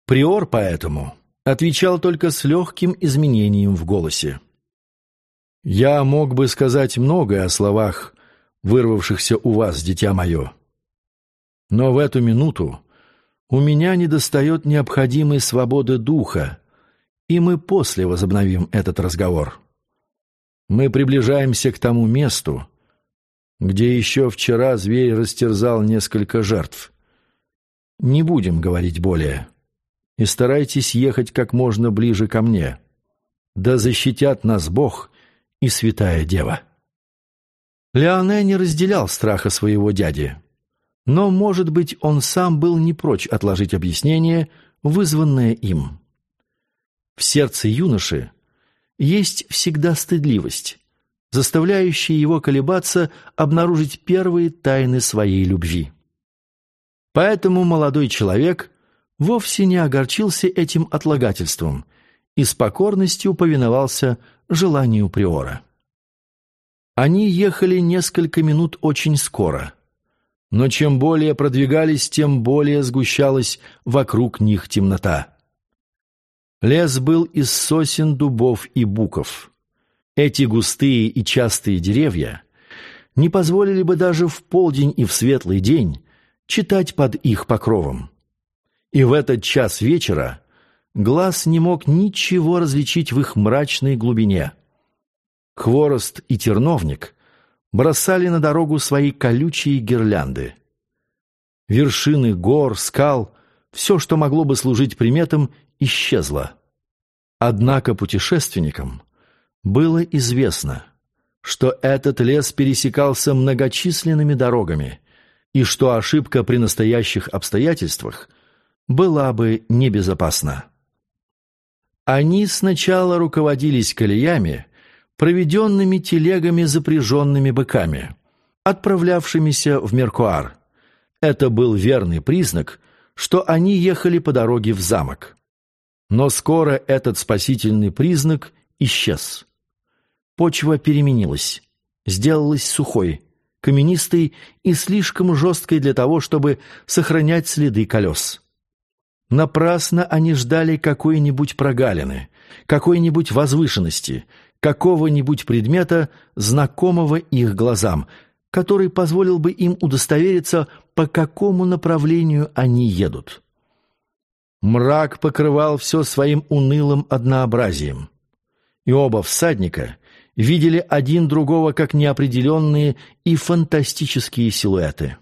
Приор поэтому отвечал только с легким изменением в голосе. «Я мог бы сказать многое о словах, вырвавшихся у вас, дитя мое. Но в эту минуту у меня недостает необходимой свободы духа, и мы после возобновим этот разговор. Мы приближаемся к тому месту, где еще вчера зверь растерзал несколько жертв. Не будем говорить более, и старайтесь ехать как можно ближе ко мне. Да защитят нас Бог и Святая Дева». Леоне не разделял страха своего дяди, но, может быть, он сам был не прочь отложить объяснение, вызванное им. В сердце юноши есть всегда стыдливость, заставляющая его колебаться обнаружить первые тайны своей любви. Поэтому молодой человек вовсе не огорчился этим отлагательством и с покорностью повиновался желанию приора. Они ехали несколько минут очень скоро, но чем более продвигались, тем более сгущалась вокруг них темнота. Лес был из сосен, дубов и буков. Эти густые и частые деревья не позволили бы даже в полдень и в светлый день читать под их покровом. И в этот час вечера глаз не мог ничего различить в их мрачной глубине. Хворост и терновник бросали на дорогу свои колючие гирлянды. Вершины гор, скал, все, что могло бы служить приметом, исчезло. Однако путешественникам было известно, что этот лес пересекался многочисленными дорогами и что ошибка при настоящих обстоятельствах была бы небезопасна. Они сначала руководились колеями, проведенными телегами, запряженными быками, отправлявшимися в Меркуар. Это был верный признак, что они ехали по дороге в замок. Но скоро этот спасительный признак исчез. Почва переменилась, сделалась сухой, каменистой и слишком жесткой для того, чтобы сохранять следы колес. Напрасно они ждали какой-нибудь прогалины, какой-нибудь возвышенности, какого-нибудь предмета, знакомого их глазам, который позволил бы им удостовериться, по какому направлению они едут. Мрак покрывал все своим унылым однообразием, и оба всадника видели один другого как неопределенные и фантастические силуэты.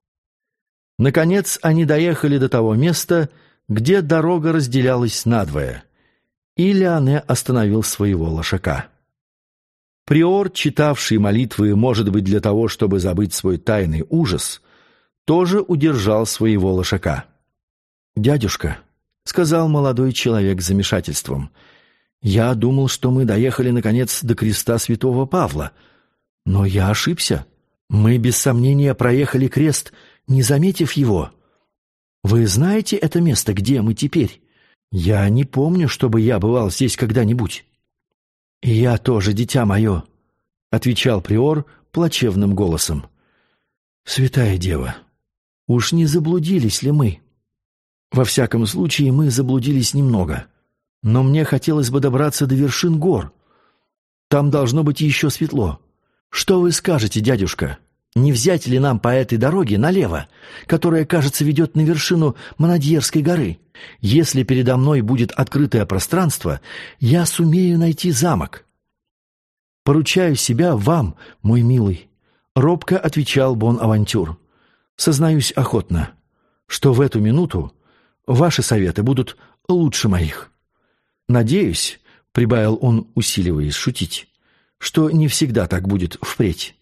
Наконец они доехали до того места, где дорога разделялась надвое, и Леоне остановил своего лошака. Приор, читавший молитвы, может быть, для того, чтобы забыть свой тайный ужас, тоже удержал своего лошака. «Дядюшка», — сказал молодой человек с замешательством, — «я думал, что мы доехали, наконец, до креста святого Павла, но я ошибся. Мы, без сомнения, проехали крест, не заметив его. Вы знаете это место, где мы теперь? Я не помню, чтобы я бывал здесь когда-нибудь». «И я тоже, дитя мое», — отвечал приор плачевным голосом. «Святая Дева, уж не заблудились ли мы? Во всяком случае, мы заблудились немного, но мне хотелось бы добраться до вершин гор. Там должно быть еще светло. Что вы скажете, дядюшка? Не взять ли нам по этой дороге налево, которая, кажется, ведет на вершину Монадьерской горы? Если передо мной будет открытое пространство, я сумею найти замок». «Поручаю себя вам, мой милый», — робко отвечал Бонавантюр. «Сознаюсь охотно, что в эту минуту ваши советы будут лучше моих. Надеюсь, — прибавил он, усиливаясь шутить, — что не всегда так будет впредь».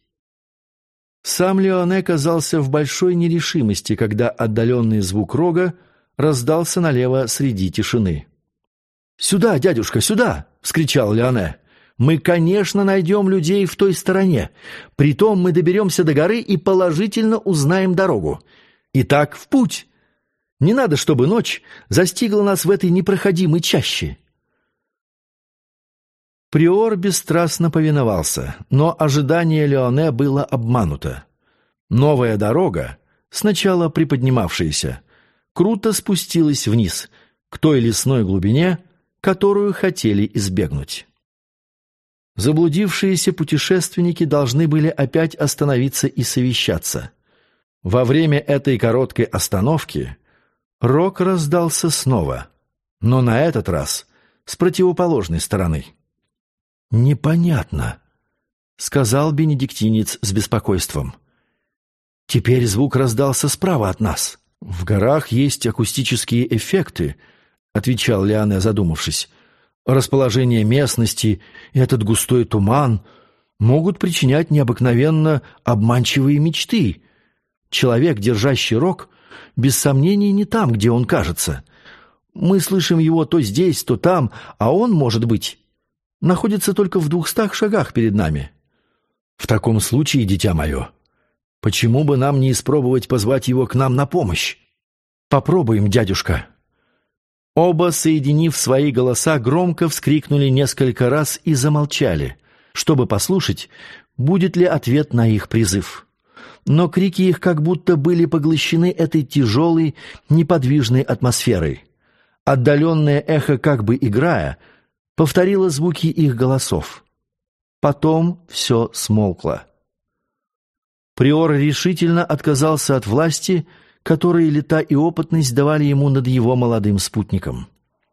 Сам Леоне казался в большой нерешимости, когда отдаленный звук рога раздался налево среди тишины. «Сюда, дядюшка, сюда!» — вскричал Леоне. «Мы, конечно, найдем людей в той стороне. Притом мы доберемся до горы и положительно узнаем дорогу. Итак, в путь! Не надо, чтобы ночь застигла нас в этой непроходимой чаще». Приор бесстрастно повиновался, но ожидание Леоне было обмануто. Новая дорога, сначала приподнимавшаяся, круто спустилась вниз, к той лесной глубине, которую хотели избегнуть. Заблудившиеся путешественники должны были опять остановиться и совещаться. Во время этой короткой остановки рог раздался снова, но на этот раз с противоположной стороны. «Непонятно», — сказал бенедиктинец с беспокойством. «Теперь звук раздался справа от нас». «В горах есть акустические эффекты», — отвечал Лиане, задумавшись. «Расположение местности и этот густой туман могут причинять необыкновенно обманчивые мечты. Человек, держащий рог, без сомнений не там, где он кажется. Мы слышим его то здесь, то там, а он, может быть, находится только в 200 шагах перед нами. В таком случае, дитя мое, почему бы нам не испробовать позвать его к нам на помощь? Попробуем, дядюшка». Оба, соединив свои голоса, громко вскрикнули несколько раз и замолчали, чтобы послушать, будет ли ответ на их призыв. Но крики их как будто были поглощены этой тяжелой, неподвижной атмосферой. Отдаленное эхо, как бы играя, повторило звуки их голосов. Потом все смолкло. Приор решительно отказался от власти, которые лета и опытность давали ему над его молодым спутником.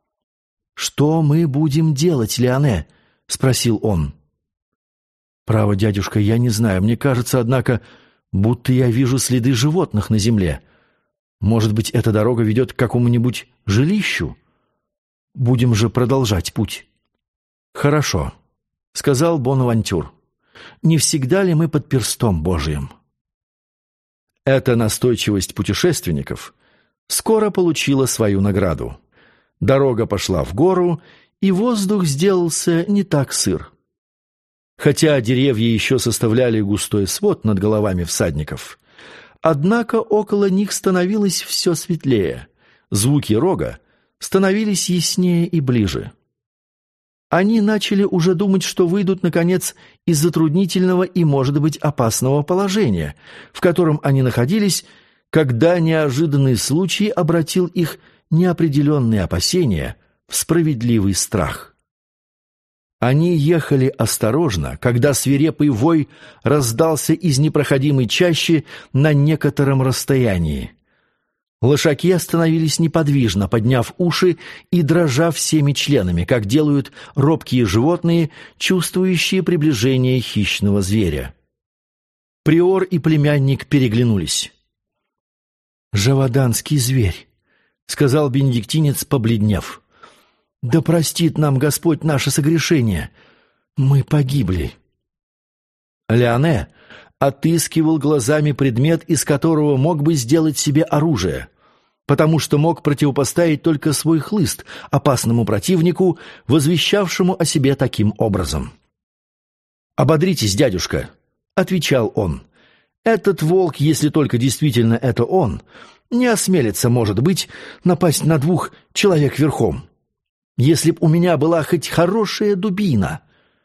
«Что мы будем делать, Лиане?» — спросил он. «Право, дядюшка, я не знаю. Мне кажется, однако, будто я вижу следы животных на земле. Может быть, эта дорога ведет к какому-нибудь жилищу? Будем же продолжать путь». «Хорошо», — сказал Бонавантюр. «Не всегда ли мы под перстом Божиим?» Эта настойчивость путешественников скоро получила свою награду. Дорога пошла в гору, и воздух сделался не так сыр. Хотя деревья еще составляли густой свод над головами всадников, однако около них становилось все светлее, звуки рога становились яснее и ближе. Они начали уже думать, что выйдут, наконец, из затруднительного и, может быть, опасного положения, в котором они находились, когда неожиданный случай обратил их неопределенные опасения в справедливый страх. Они ехали осторожно, когда свирепый вой раздался из непроходимой чащи на некотором расстоянии. Лошаки остановились неподвижно, подняв уши и дрожа всеми членами, как делают робкие животные, чувствующие приближение хищного зверя. Приор и племянник переглянулись. «Жаваданский зверь», — сказал бенедиктинец, побледнев. «Да простит нам Господь наше согрешение. Мы погибли». Лиане отыскивал глазами предмет, из которого мог бы сделать себе оружие, потому что мог противопоставить только свой хлыст опасному противнику, возвещавшему о себе таким образом. «Ободритесь, дядюшка», — отвечал он. «Этот волк, если только действительно это он, не осмелится, может быть, напасть на 2 человек верхом. Если б у меня была хоть хорошая дубина».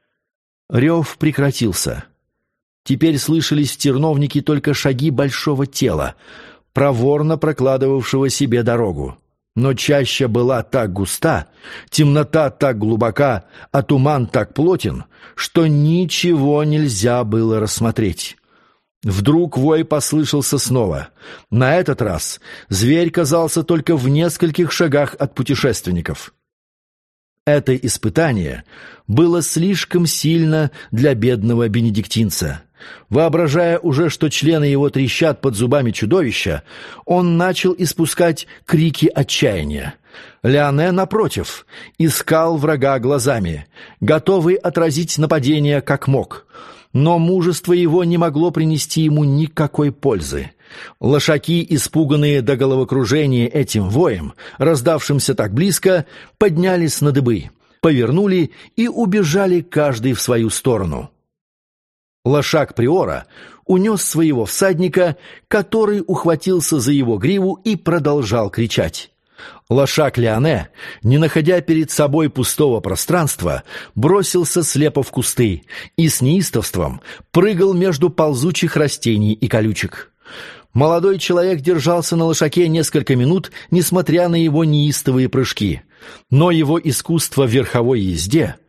Рев прекратился. Теперь слышались в терновнике только шаги большого тела, проворно прокладывавшего себе дорогу. Но чаща была так густа, темнота так глубока, а туман так плотен, что ничего нельзя было рассмотреть. Вдруг вой послышался снова. На этот раз зверь казался только в нескольких шагах от путешественников. Это испытание было слишком сильно для бедного бенедиктинца. Воображая уже, что члены его трещат под зубами чудовища, он начал испускать крики отчаяния. Лиане, напротив, искал врага глазами, готовый отразить нападение как мог. Но мужество его не могло принести ему никакой пользы. Лошаки, испуганные до головокружения этим воем, раздавшимся так близко, поднялись на дыбы, повернули и убежали каждый в свою сторону. Лошак Приора унес своего всадника, который ухватился за его гриву и продолжал кричать. Лошак Лиане, не находя перед собой пустого пространства, бросился слепо в кусты и с неистовством прыгал между ползучих растений и колючек. Молодой человек держался на лошаке несколько минут, несмотря на его неистовые прыжки. Но его искусство в верховой езде